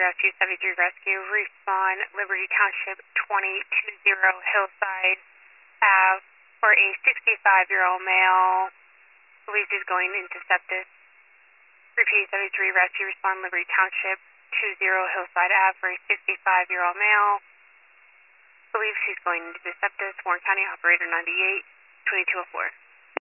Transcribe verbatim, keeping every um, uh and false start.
Rescue, seventy-three Rescue, respond Liberty Township twenty-two zero Hillside Ave for a sixty-five-year-old male. Believes he's going into sepsis. Repeat, seventy-three Rescue, respond Liberty Township two zero Hillside Ave for a sixty-five-year-old male. Believes he's going into sepsis. Warren County Operator ninety-eight, twenty-two oh four.